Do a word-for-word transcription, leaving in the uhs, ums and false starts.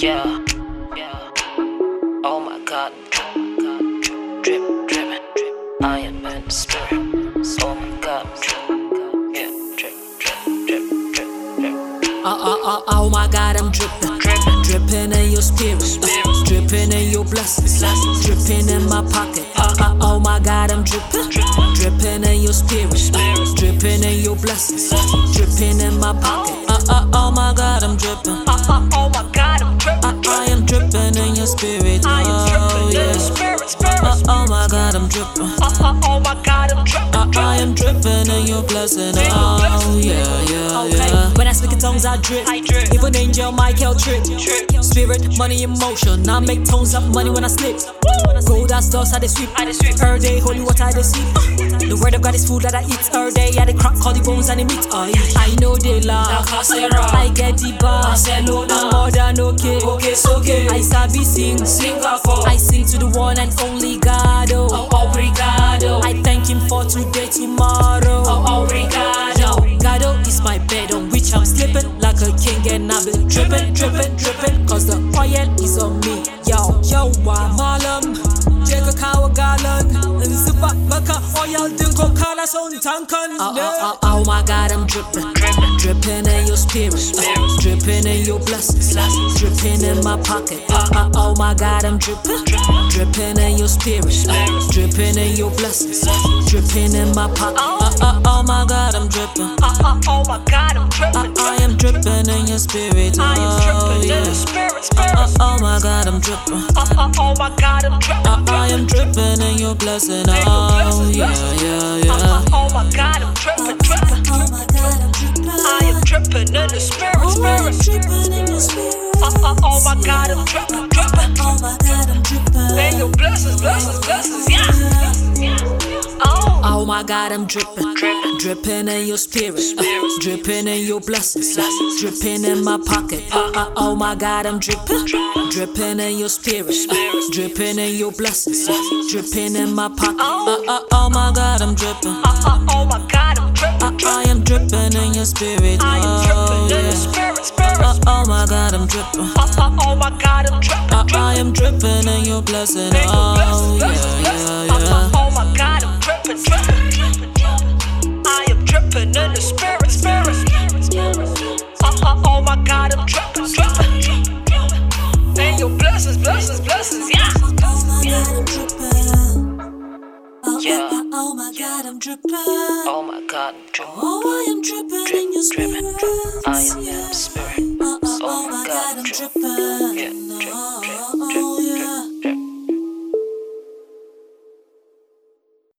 Yeah, yeah. Oh my God, drip, drip, drip, drip. I am in the spirit. Oh my God, drip, yeah, drip, drip, drip, drip, drip. Uh, uh, uh, oh my God, I'm dripping, Drippin', dripping in your spirit, uh, dripping in your blessings, dripping in my pocket. Uh, uh, oh my God, I'm dripping, dripping in your spirit, uh, dripping in your blessings, dripping in my pocket. Uh, uh, oh my God, I'm dripping. Uh, uh, oh my God, I'm drippin', I, I am dripping in your spirit. I am Oh drippin' in yeah. the spirit, spirit. Uh, oh my God, I'm dripping. Uh, uh, oh my God, I'm drippin', I, I drippin'. am dripping in your blessing. your Oh blessing. yeah, yeah, Okay, yeah. when I speak in tongues, I drip. I drip. Even angel Michael trip. Drip. Spirit, money, emotion. I make tones up money when I slip. Gold dust dust, I dey sweep. I dey sweep. Every day, holy water, I dey sip. The word of God is food that I eat. Every day, I dey crack all the bones and the meat. Oh, yeah. I know they laugh. I get the bar. I'm more than okay. Okay, it's okay. I sabi sing. Sing for I sing to the one and only God. Oh, oh, obrigado. I thank Him for today, tomorrow. Oh, obrigado. Gado is my bed on which I'm sleeping like a king, and I've been dripping, dripping, dripping, cause the oil is on me. Yo, yo, I'm malam, Jacob Kawa Galan, and Zipa Baka oil dingo Kala Son Tankan. Oh, oh, oh, oh my God, I'm dripping, Drippin', dripping in your spirit, uh, dripping in your blessings, dripping in my pocket. Uh, uh, oh my God, I'm dripping, dripping in your spirit, uh, dripping in your blessings, dripping in my pocket. Uh, uh, oh my God, I'm dripping. Uh, uh, oh my God, I'm drippin', I, I am dripping in your spirit. I am Oh drippin' in the yeah. spirit, spirit. Uh, oh my God, I'm dripping. Uh, uh, oh my God, I'm drippin', I, I am dripping in your blessing. Oh yeah, yeah, Uh, yeah. uh, oh my God, I'm drippin', drippin'. Oh my God, I'm dripping. I am drippin' in the spirit, Oh, I am spirit. dripping in your spirit. Uh, uh, oh my God, I'm drippin', drippin'. Oh my God, I'm dripping. And your blessings, blessings, blessings, yeah. Oh, Oh my God, I'm dripping, Drippin'. dripping in your spirit, uh, dripping in your blessings, uh, dripping in my pocket. Uh, uh, oh my God, I'm dripping, dripping in your spirit, uh, dripping in your blessings, uh, dripping in my pocket. Uh, uh, oh my God, I'm dripping. uh, uh, oh my God, I'm I, drippin', I am dripping in your spirit. I am Oh drippin' in the yeah. spirit, spirit. Uh, oh my God, I'm dripping. Uh, uh, oh my God, I'm drippin', I, drippin'. I am dripping in your blessing. And your Oh blessings, yeah, blessings, yeah, blessings. Uh, uh, yeah. oh my God, I'm drippin', drippin', drippin', drippin'. I am drippin' in the spirit, spirit. Uh, uh, oh my God, I'm drippin', drippin'. And your blessings, blessings, blessings, yeah. Oh my God, I'm dripping. Oh, Yeah. oh, oh my God, I'm dripping. Oh my God, I'm drippin', Oh, I am dripping drip, in your drippin', spirit. drip. I am in Yeah. the spirit. Oh, oh, Oh oh my my God, God, I'm drip. dripping. Yeah, drip. Oh.